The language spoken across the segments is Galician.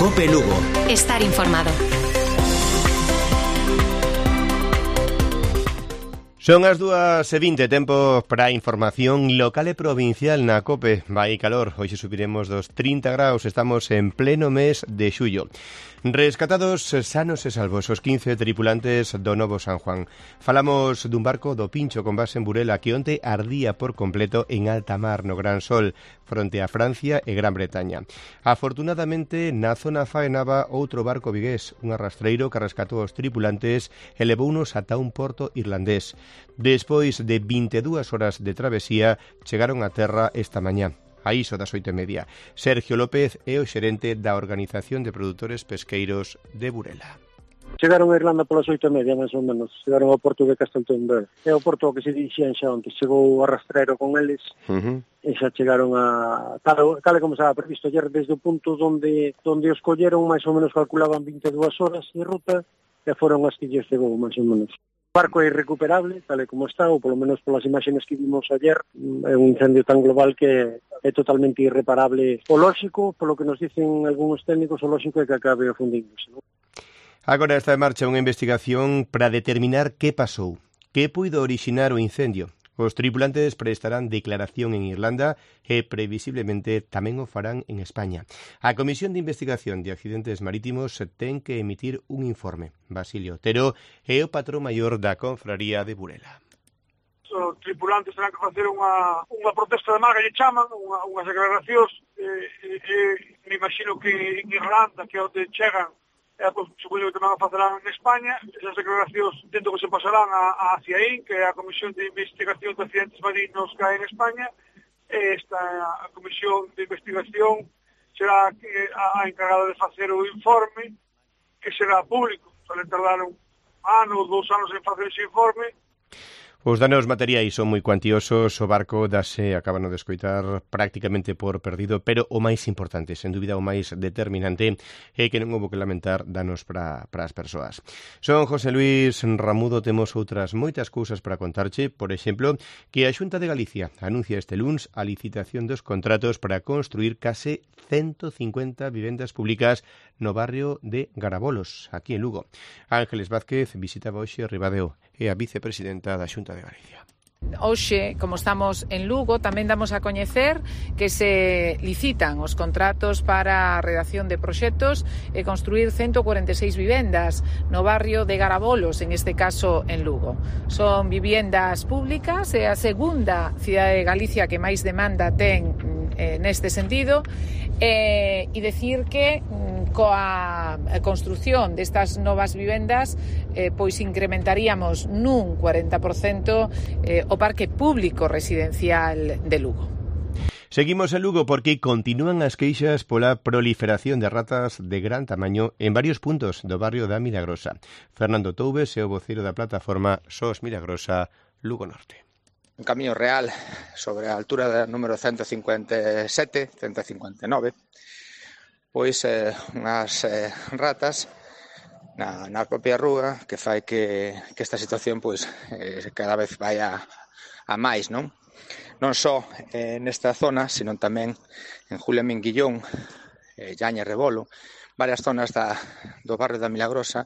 COPE Lugo. Estar informado. Son as 2:20, tempo para a información local e provincial na COPE. Vai calor, hoxe subiremos dos 30 graus, estamos en pleno mes de xullo. Rescatados sanos e salvos os 15 tripulantes do Novo San Juan. Falamos dun barco do Pincho con base en Burela que onte ardía por completo en alta mar no Gran Sol, fronte a Francia e Gran Bretaña. Afortunadamente, na zona faenaba outro barco vigués, un arrastreiro que rescatou os tripulantes e levounos ata un porto irlandés. Despois de 22 horas de travesía, chegaron a terra esta mañá. A iso das 8:30. Sergio López é o xerente da Organización de Produtores Pesqueiros de Burela. Chegaron a Irlanda polas 8:30, máis ou menos. Chegaron ao porto de Casteltombel. É o porto que se dirixían xa onte. Chegou o arrastreiro con eles e xa chegaron a... Tal como estaba previsto ayer, desde o punto onde os colleron, máis ou menos calculaban 22 horas de ruta e foron as que lles chegou, máis ou menos. O barco é irrecuperable, tal e como está, ou polo menos polas imaxes que vimos ayer. É un incendio tan global que é totalmente irreparable. O lóxico, polo que nos dicen algúns técnicos, o lóxico é que acabe afundíndose, non? Agora está en marcha unha investigación para determinar que pasou, que puido orixinar o incendio. Os tripulantes prestarán declaración en Irlanda e, previsiblemente, tamén o farán en España. A Comisión de Investigación de Accidentes Marítimos ten que emitir un informe. Basilio Otero é o patrón maior da Confraría de Burela. Os tripulantes terán que facer unha protesta de marga, lle chaman, unhas declaracións. Me imagino que en Irlanda, que é onde chegan, supoño que tamén a facerán en España. Esas declaracións tento que se pasarán a CIAIN, que é a Comisión de Investigación de Accidentes Marinos que hai en España. Esta a Comisión de Investigación será a encargada de facer o informe, que será público. Suelen tardar un ano ou 2 anos en facer ese informe. Os danos materiais son moi cuantiosos, o barco dase, acaban de escoitar, prácticamente por perdido, pero o máis importante, sen dúbida o máis determinante, é que non houbo que lamentar danos para as persoas. Son José Luis Ramudo, temos outras moitas cousas para contarche, por exemplo, que a Xunta de Galicia anuncia este luns a licitación dos contratos para construir case 150 vivendas públicas no barrio de Garabolos, aquí en Lugo. Ángeles Vázquez visitaba hoxe Ribadeo, é a vicepresidenta da Xunta de Galicia. Hoxe, como estamos en Lugo, tamén damos a coñecer que se licitan os contratos para a redacción de proxectos e construir 146 vivendas no barrio de Garabolos, en este caso en Lugo. Son vivendas públicas, é a segunda cidade de Galicia que máis demanda ten neste sentido, e decir que coa construción destas novas vivendas pois incrementaríamos nun 40% o parque público residencial de Lugo. Seguimos en Lugo porque continúan as queixas pola proliferación de ratas de gran tamaño en varios puntos do barrio da Milagrosa. Fernando Toubes é o voceiro da plataforma SOS Milagrosa Lugo Norte. Un camiño real sobre a altura da número 157, 159, pois unhas ratas na propia rúa que fai que esta situación pois cada vez vai a máis, non? Non só nesta zona, sino tamén en Julia Minguillón, Llaña e Rebolo, varias zonas do barrio da Milagrosa,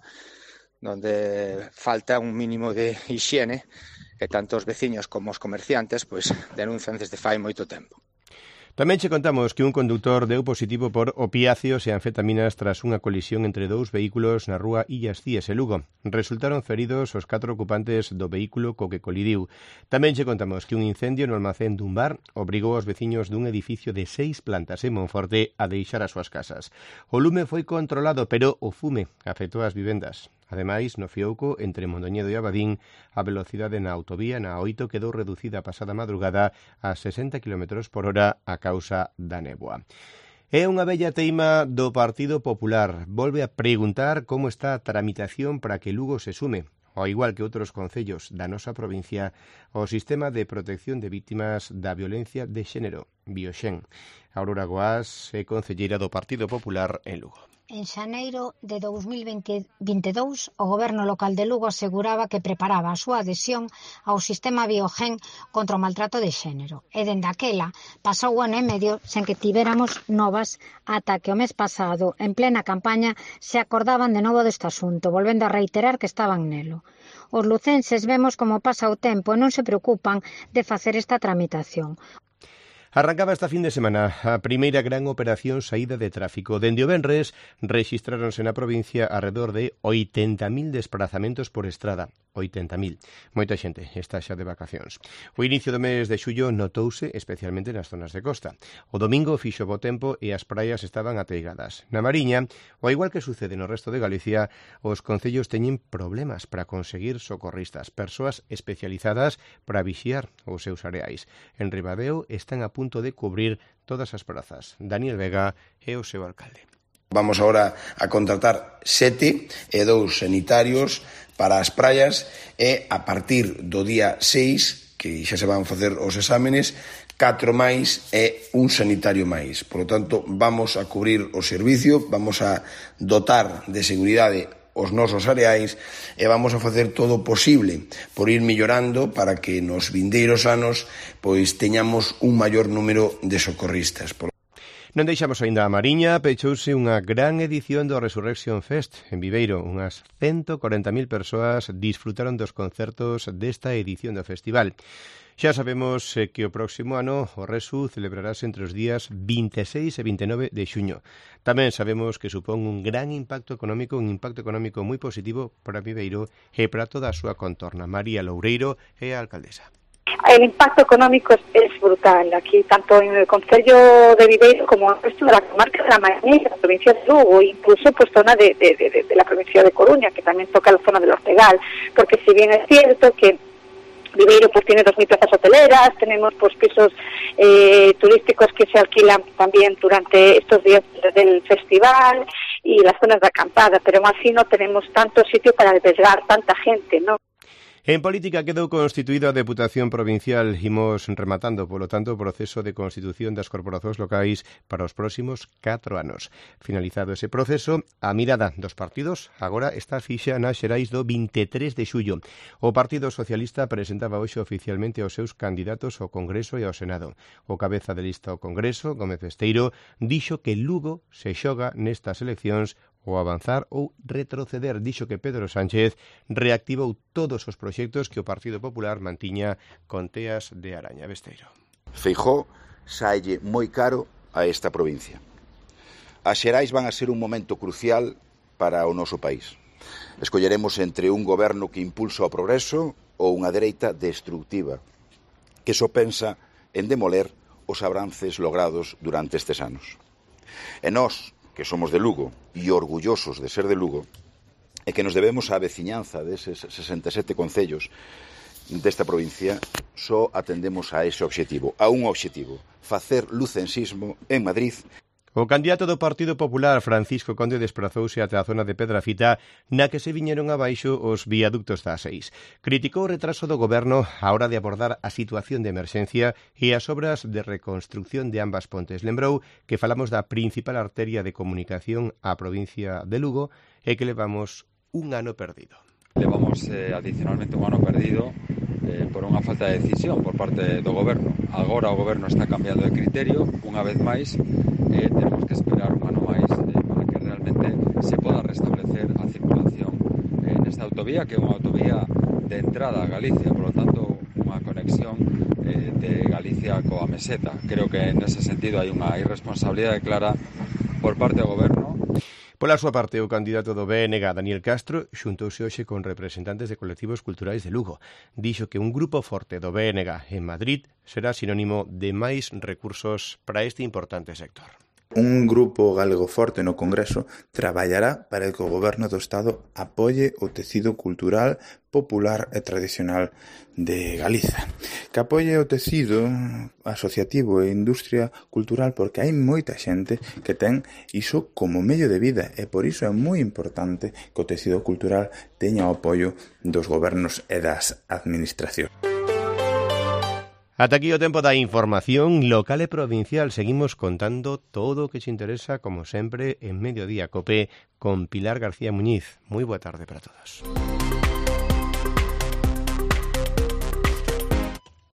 onde falta un mínimo de hixiene, que tanto os veciños como os comerciantes pois denuncian desde fai moito tempo. Tamén che contamos que un conductor deu positivo por opiáceos e anfetaminas tras unha colisión entre dous vehículos na rúa Illas Cíes e Lugo. Resultaron feridos os 4 ocupantes do vehículo co que colidiu. Tamén che contamos que un incendio no almacén dun bar obrigou aos veciños dun edificio de 6 plantas en Monforte a deixar as súas casas. O lume foi controlado, pero o fume afectou as vivendas. Ademais, no Fiouco, entre Mondoñedo e Abadín, a velocidade na autovía na A8 quedou reducida a pasada madrugada a 60 km por hora a causa da néboa. É unha bella teima do Partido Popular. Volve a preguntar como está a tramitación para que Lugo se sume, ao igual que outros concellos da nosa provincia, ao Sistema de Protección de Vítimas da Violencia de Xénero, Bioxen. Aurora Goás é concelleira do Partido Popular en Lugo. En xaneiro de 2022, o Goberno local de Lugo aseguraba que preparaba a súa adhesión ao sistema Biogen contra o maltrato de xénero. E dende aquela, pasou ano e medio sen que tivéramos novas ata que o mes pasado, en plena campaña, se acordaban de novo deste asunto, volvendo a reiterar que estaban nelo. Os lucenses vemos como pasa o tempo e non se preocupan de facer esta tramitación. Arrancaba esta fin de semana a primeira gran operación saída de tráfico. Dende o venres rexistráronse na provincia alrededor de 80.000 desplazamentos por estrada. 80.000. Moita xente está xa de vacacións. O inicio do mes de xullo notouse especialmente nas zonas de costa. O domingo fixo bo tempo e as praias estaban ateigadas. Na Mariña, ao igual que sucede no resto de Galicia, os concellos teñen problemas para conseguir socorristas, persoas especializadas para vixiar os seus areais. En Ribadeo están a punto de cubrir todas as prazas. Daniel Vega é o seu alcalde. Vamos agora a contratar 7 e 2 sanitarios para as praias e a partir do día 6, que xa se van facer os exámenes, 4 máis e un sanitario máis. Por lo tanto, vamos a cubrir o servicio, vamos a dotar de seguridade os nosos areais e vamos a facer todo o posible por ir mellorando para que nos vindeiros anos pois teñamos un maior número de socorristas. Non deixamos aínda a Mariña, pechouse unha gran edición do Resurrection Fest en Viveiro. Unhas 140.000 persoas disfrutaron dos concertos desta edición do festival. Xa sabemos que o próximo ano o Resu celebrarase entre os días 26 e 29 de xuño. Tamén sabemos que supón un gran impacto económico moi positivo para Viveiro e para toda a súa contorna. María Loureiro é a alcaldesa. El impacto económico es brutal aquí, tanto en el concello de Viveiro como en el resto de la comarca de la Mariña, la provincia de Lugo, incluso pues zona de la provincia de Coruña, que también toca la zona del Ortegal, porque si bien es cierto que Viveiro pues tiene 2.000 plazas hoteleras, tenemos pues pisos turísticos que se alquilan también durante estos días del festival y las zonas de acampada, pero aún así no tenemos tanto sitio para albergar tanta gente, ¿no? En política quedou constituída a Deputación Provincial. Imos rematando, polo tanto, o proceso de constitución das corporacións locais para os próximos 4 anos. Finalizado ese proceso, a mirada dos partidos agora está fixa nas xerais do 23 de xullo. O Partido Socialista presentaba hoxe oficialmente os seus candidatos ao Congreso e ao Senado. O cabeza de lista ao Congreso, Gómez Esteiro, dixo que Lugo se xoga nestas eleccións o avanzar ou retroceder. Dixo que Pedro Sánchez reactivou todos os proxectos que o Partido Popular mantiña con teas de araña. Besteiro. Feijóo saelle moi caro a esta provincia. As xerais van a ser un momento crucial para o noso país. Escolleremos entre un goberno que impulsa o progreso ou unha dereita destructiva, que só pensa en demoler os avances logrados durante estes anos. E nós, que somos de Lugo e orgullosos de ser de Lugo, e que nos debemos á veciñanza deses 67 concellos desta provincia, só atendemos a ese obxectivo, a un obxectivo, facer lucensismo en Madrid. O candidato do Partido Popular, Francisco Conde, desprazouse ata a zona de Pedrafita, na que se viñeron abaixo os viaductos da A6. Criticou o retraso do goberno á hora de abordar a situación de emerxencia e as obras de reconstrucción de ambas pontes. Lembrou que falamos da principal arteria de comunicación á provincia de Lugo e que levamos un ano perdido. Levamos adicionalmente un ano perdido por unha falta de decisión por parte do goberno. Agora o goberno está cambiando de criterio, unha vez máis, temos que esperar un ano máis para que realmente se poda restablecer a circulación nesta autovía, que é unha autovía de entrada a Galicia, por lo tanto, unha conexión de Galicia coa meseta. Creo que nese sentido hai unha irresponsabilidade clara por parte do goberno. Pola súa parte, o candidato do BNG, Daniel Castro, xuntouse hoxe con representantes de colectivos culturais de Lugo. Dixo que un grupo forte do BNG en Madrid será sinónimo de máis recursos para este importante sector. Un grupo galego forte no Congreso traballará para que o Goberno do Estado apoie o tecido cultural, popular e tradicional de Galiza. Que apoie o tecido asociativo e industria cultural porque hai moita xente que ten iso como medio de vida e por iso é moi importante que o tecido cultural teña o apoio dos gobernos e das administracións. Ata aquí o tempo da información local e provincial. Seguimos contando todo o que te interesa, como sempre, en Mediodía Cope con Pilar García Muñiz. Moi boa tarde para todos.